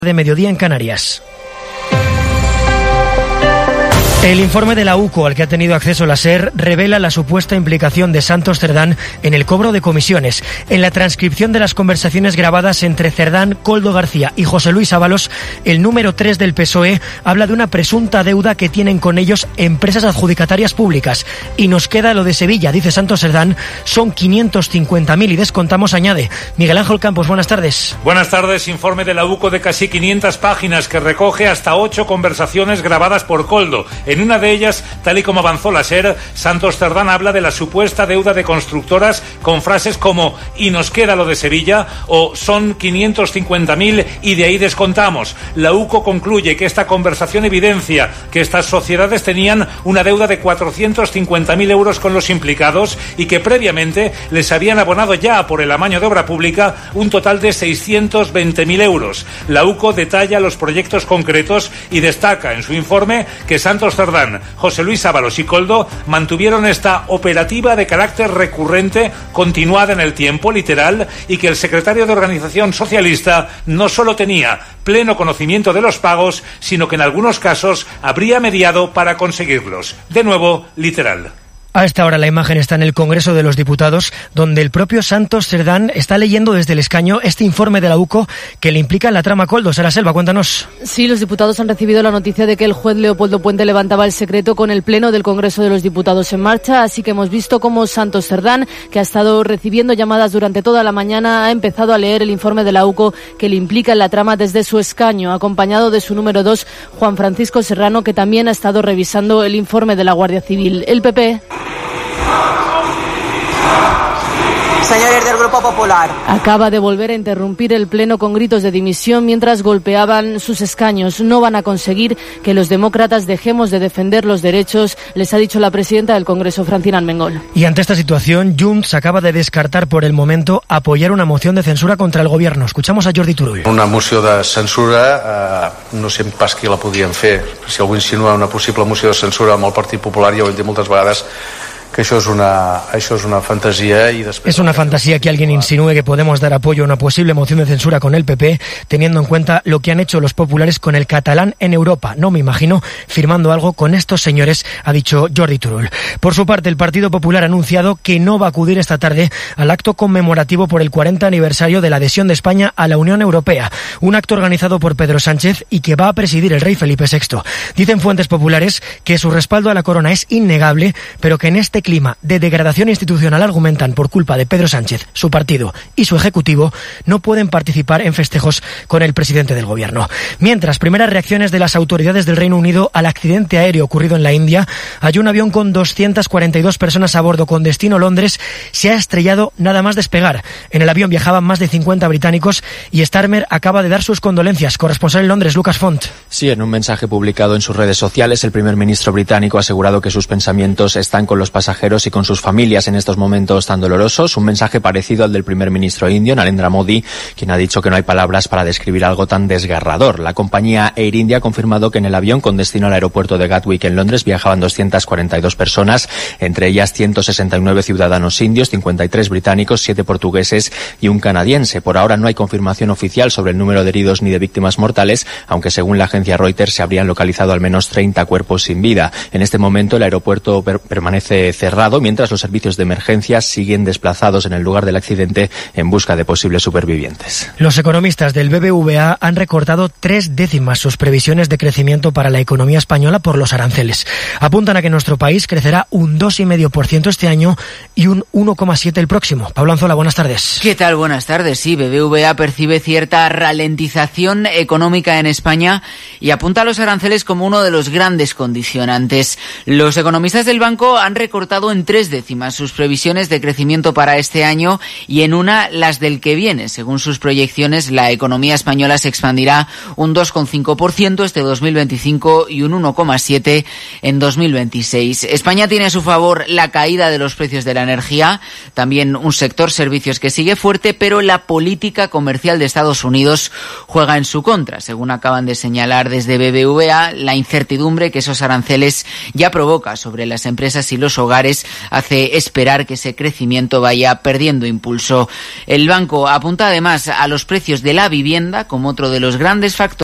de mediodía en Canarias. El informe de la UCO al que ha tenido acceso la SER revela la supuesta implicación de Santos Cerdán en el cobro de comisiones. En la transcripción de las conversaciones grabadas entre Cerdán, Koldo García y José Luis Ábalos, el número 3 del PSOE habla de una presunta deuda que tienen con ellos empresas adjudicatarias públicas. Y nos queda lo de Sevilla, dice Santos Cerdán, son 550.000 y descontamos, añade. Miguel Ángel Campos, buenas tardes. Buenas tardes, informe de la UCO de casi 500 páginas que recoge hasta 8 conversaciones grabadas por Koldo. En una de ellas, tal y como avanzó la SER, Santos Cerdán habla de la supuesta deuda de constructoras con frases como «y nos queda lo de Sevilla» o «son 550.000 y de ahí descontamos». La UCO concluye que esta conversación evidencia que estas sociedades tenían una deuda de 450.000 euros con los implicados y que previamente les habían abonado ya por el amaño de obra pública un total de 620.000 euros. La UCO detalla los proyectos concretos y destaca en su informe que Santos Cerdán, José Luis Ábalos y Koldo mantuvieron esta operativa de carácter recurrente, continuada en el tiempo, literal, y que el secretario de Organización Socialista no solo tenía pleno conocimiento de los pagos, sino que en algunos casos habría mediado para conseguirlos. De nuevo, literal. A esta hora la imagen está en el Congreso de los Diputados, donde el propio Santos Cerdán está leyendo desde el escaño este informe de la UCO que le implica en la trama Koldo. Sara Selva, cuéntanos. Sí, los diputados han recibido la noticia de que el juez Leopoldo Puente levantaba el secreto con el Pleno del Congreso de los Diputados en marcha, así que hemos visto cómo Santos Cerdán, que ha estado recibiendo llamadas durante toda la mañana, ha empezado a leer el informe de la UCO que le implica en la trama desde su escaño, acompañado de su número 2, Juan Francisco Serrano, que también ha estado revisando el informe de la Guardia Civil. El PP... Señores del Grupo Popular. Acaba de volver a interrumpir el Pleno con gritos de dimisión mientras golpeaban sus escaños. No van a conseguir que los demócratas dejemos de defender los derechos, les ha dicho la presidenta del Congreso, Francina Armengol. Y ante esta situación, Junts acaba de descartar por el momento apoyar una moción de censura contra el gobierno. Escuchamos a Jordi Turull. Una moció de censura, no sé pas qui la podien fer. Si algú insinua una possible moció de censura amb el Partit Popular, ja ho hem dit moltes vegades, que això és una fantasía y después... Es una fantasía que alguien insinúe que podemos dar apoyo a una posible moción de censura con el PP, teniendo en cuenta lo que han hecho los populares con el catalán en Europa. No me imagino firmando algo con estos señores, ha dicho Jordi Turull. Por su parte, el Partido Popular ha anunciado que no va a acudir esta tarde al acto conmemorativo por el 40 aniversario de la adhesión de España a la Unión Europea, un acto organizado por Pedro Sánchez y que va a presidir el rey Felipe VI. Dicen fuentes populares que su respaldo a la corona es innegable, pero que en este clima de degradación institucional, argumentan, por culpa de Pedro Sánchez, su partido y su ejecutivo, no pueden participar en festejos con el presidente del gobierno. Mientras, primeras reacciones de las autoridades del Reino Unido al accidente aéreo ocurrido en la India. Hay un avión con 242 personas a bordo con destino Londres, se ha estrellado nada más despegar. En el avión viajaban más de 50 británicos y Starmer acaba de dar sus condolencias. Corresponsal en Londres, Lucas Font. Sí, en un mensaje publicado en sus redes sociales, el primer ministro británico ha asegurado que sus pensamientos están con los pasajeros y con sus familias en estos momentos tan dolorosos. Un mensaje parecido al del primer ministro indio, Narendra Modi, quien ha dicho que no hay palabras para describir algo tan desgarrador. La compañía Air India ha confirmado que en el avión con destino al aeropuerto de Gatwick en Londres viajaban 242 personas, entre ellas 169 ciudadanos indios, 53 británicos, 7 portugueses y un canadiense. Por ahora no hay confirmación oficial sobre el número de heridos ni de víctimas mortales, aunque según la agencia Reuters se habrían localizado al menos 30 cuerpos sin vida. En este momento el aeropuerto permanece cerrado, mientras los servicios de emergencia siguen desplazados en el lugar del accidente en busca de posibles supervivientes. Los economistas del BBVA han recortado 3 décimas sus previsiones de crecimiento para la economía española por los aranceles. Apuntan a que nuestro país crecerá un 2,5% este año y un 1,7% el próximo. Pablo Anzola, buenas tardes. ¿Qué tal? Buenas tardes. Sí, BBVA percibe cierta ralentización económica en España y apunta a los aranceles como uno de los grandes condicionantes. Los economistas del banco han recortado en 3 décimas sus previsiones de crecimiento para este año y en una las del que viene. Según sus proyecciones, la economía española se expandirá un 2,5% este 2025 y un 1,7% en 2026. España tiene a su favor la caída de los precios de la energía, también un sector servicios que sigue fuerte, pero la política comercial de Estados Unidos juega en su contra. Según acaban de señalar desde BBVA, la incertidumbre que esos aranceles ya provoca sobre las empresas y los hogares hogares hace esperar que ese crecimiento vaya perdiendo impulso. El banco apunta además a los precios de la vivienda como otro de los grandes factores